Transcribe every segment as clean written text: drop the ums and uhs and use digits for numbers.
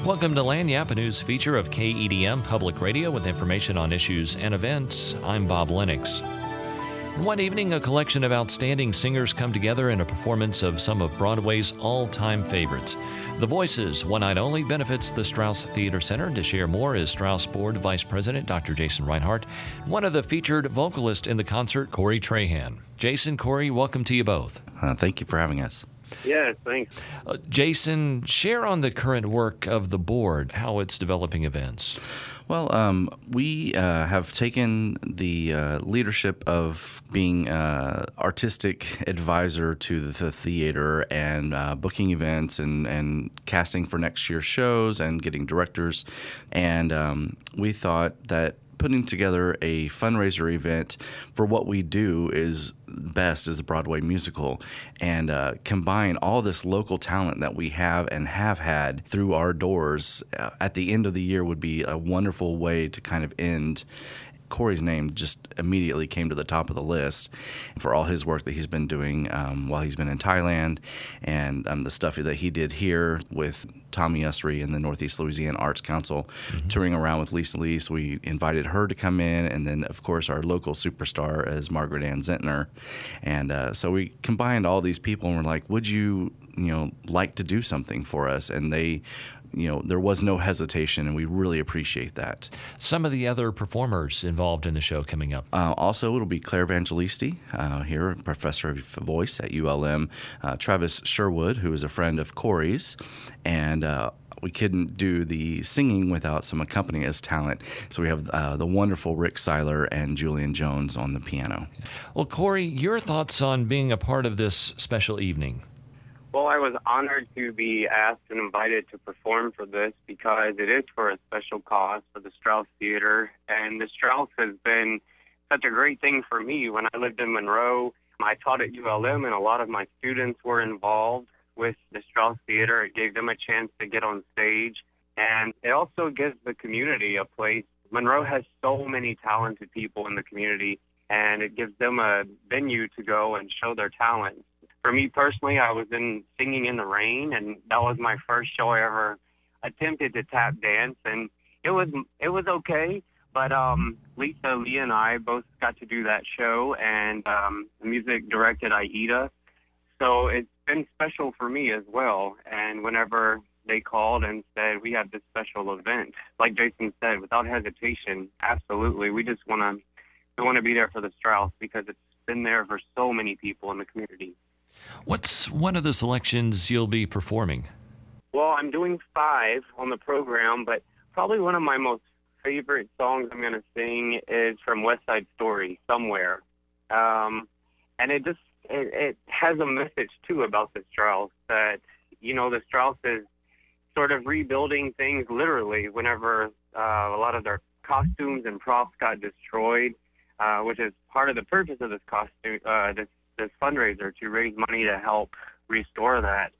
Welcome to Lagniappe, a news feature of KEDM Public Radio with information on issues and events. I'm Bob Lennox. One evening, a collection of outstanding singers come together in a performance of some of Broadway's all-time favorites. The Voices, One Night Only, benefits the Strauss Theater Center. To share more is Strauss Board Vice President Dr. Jason Reinhardt, one of the featured vocalists in the concert, Corey Trahan. Jason, Corey, welcome to you both. Thank you for having us. Yeah, thanks. Jason, share on the current work of the board, how it's developing events. Well, we have taken the leadership of being artistic advisor to the theater and booking events and casting for next year's shows and getting directors. And we thought that putting together a fundraiser event for what we do is best as a Broadway musical, and combine all this local talent that we have and have had through our doors at the end of the year would be a wonderful way to kind of end. Corey's name just immediately came to the top of the list for all his work that he's been doing while he's been in Thailand, and the stuff that he did here with Tommy Usry and the Northeast Louisiana Arts Council, touring around with Lisa Lee. So we invited her to come in, and then, of course, our local superstar is Margaret Ann Zentner. And so we combined all these people, and we're like, would you like to do something for us? And they there was no hesitation, and we really appreciate that. Some of the other performers involved in the show coming up. Also, it'll be Claire Evangelisti here, professor of voice at ULM, Travis Sherwood, who is a friend of Corey's, and we couldn't do the singing without some accompanist talent. So we have the wonderful Rick Seiler and Julian Jones on the piano. Well, Corey, your thoughts on being a part of this special evening? Well, I was honored to be asked and invited to perform for this because it is for a special cause for the Strauss Theater. And the Strauss has been such a great thing for me. When I lived in Monroe, I taught at ULM, and a lot of my students were involved with the Strauss Theater. It gave them a chance to get on stage, and it also gives the community a place. Monroe has so many talented people in the community, and it gives them a venue to go and show their talent. For me personally, I was singing in the rain, and that was my first show I ever attempted to tap dance, and it was okay. But Lisa Lee and I both got to do that show, and the music directed Aida. So it's been special for me as well. And whenever they called and said, we have this special event, like Jason said, without hesitation, absolutely. We want to be there for the Strauss because it's been there for so many people in the community. What's one of the selections you'll be performing? Well, I'm doing 5 on the program, but probably one of my most favorite songs I'm going to sing is from West Side Story, Somewhere. And it has a message, too, about the Strauss, that, the Strauss is sort of rebuilding things literally whenever a lot of their costumes and props got destroyed, which is part of the purpose of this this fundraiser, to raise money to help restore that.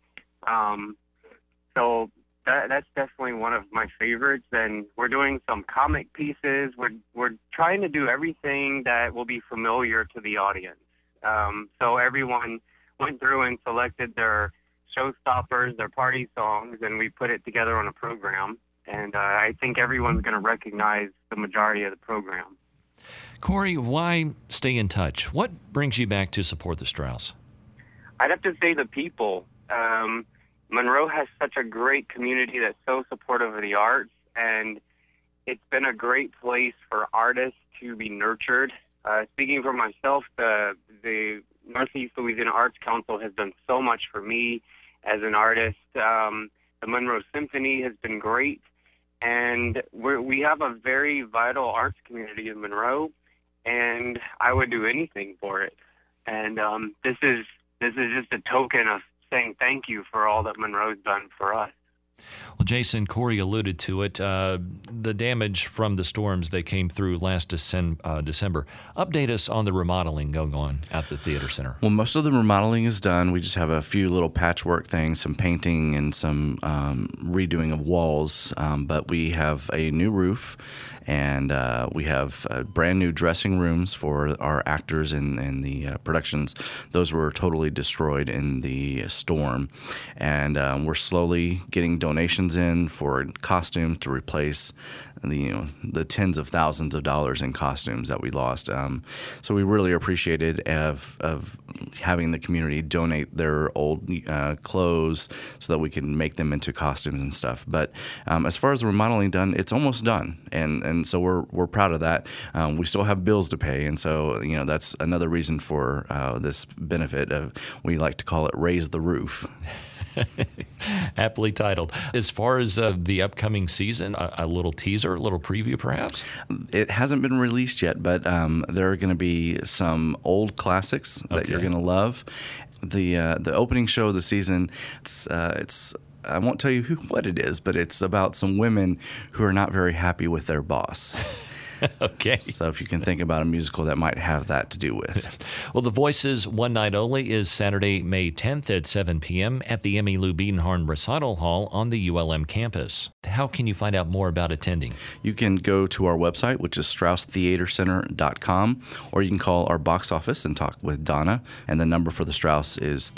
So that's definitely one of my favorites. And we're doing some comic pieces. We're trying to do everything that will be familiar to the audience. So everyone went through and selected their showstoppers, their party songs, and we put it together on a program. And I think everyone's going to recognize the majority of the program. Corey, why stay in touch? What brings you back to support the Strauss? I'd have to say the people. Monroe has such a great community that's so supportive of the arts, and it's been a great place for artists to be nurtured. Speaking for myself, the Northeast Louisiana Arts Council has done so much for me as an artist. The Monroe Symphony has been great. And we have a very vital arts community in Monroe, and I would do anything for it. And this is just a token of saying thank you for all that Monroe's done for us. Well, Jason, Corey alluded to it, the damage from the storms that came through last December. Update us on the remodeling going on at the Theater Center. Well, most of the remodeling is done. We just have a few little patchwork things, some painting and some redoing of walls. But we have a new roof, And we have brand new dressing rooms for our actors in the productions. Those were totally destroyed in the storm. And we're slowly getting donations in for costumes to replace the tens of thousands of dollars in costumes that we lost. So we really appreciated of having the community donate their old clothes so that we can make them into costumes and stuff. But as far as the remodeling done, it's almost done, and so we're proud of that. We still have bills to pay, and so that's another reason for this benefit of, we like to call it, raise the roof. Aptly titled. As far as the upcoming season, a little teaser, a little preview perhaps? It hasn't been released yet, but there are going to be some old classics that you're going to love. The opening show of the season, it's I won't tell you what it is, but it's about some women who are not very happy with their boss. Okay. So if you can think about a musical that might have that to do with. Well, The Voices One Night Only is Saturday, May 10th at 7 p.m. at the Emmylou Biedenharn Recital Hall on the ULM campus. How can you find out more about attending? You can go to our website, which is StraussTheaterCenter.com, or you can call our box office and talk with Donna, and the number for the Strauss is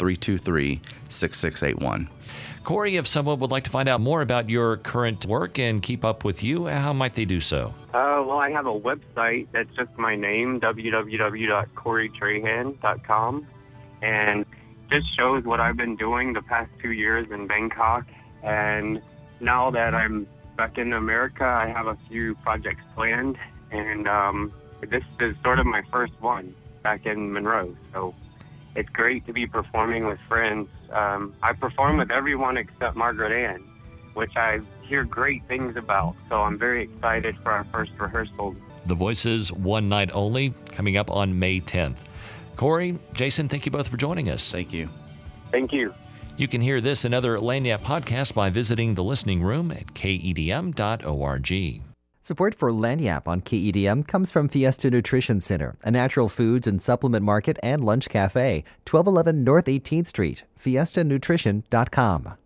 323-6681. Corey, if someone would like to find out more about your current work and keep up with you, how might they do so? Well, I have a website that's just my name, www.coreytrahan.com, and just shows what I've been doing the past 2 years in Bangkok. And now that I'm back in America, I have a few projects planned, and this is sort of my first one back in Monroe. So it's great to be performing with friends. I perform with everyone except Margaret Ann, which I hear great things about. So I'm very excited for our first rehearsal. The Voices One Night Only, coming up on May 10th. Corey, Jason, thank you both for joining us. Thank you. Thank you. You can hear this and other Lagniappe podcasts by visiting the listening room at KEDM.org. Support for Lagniappe on KEDM comes from Fiesta Nutrition Center, a natural foods and supplement market and lunch cafe, 1211 North 18th Street, fiestanutrition.com.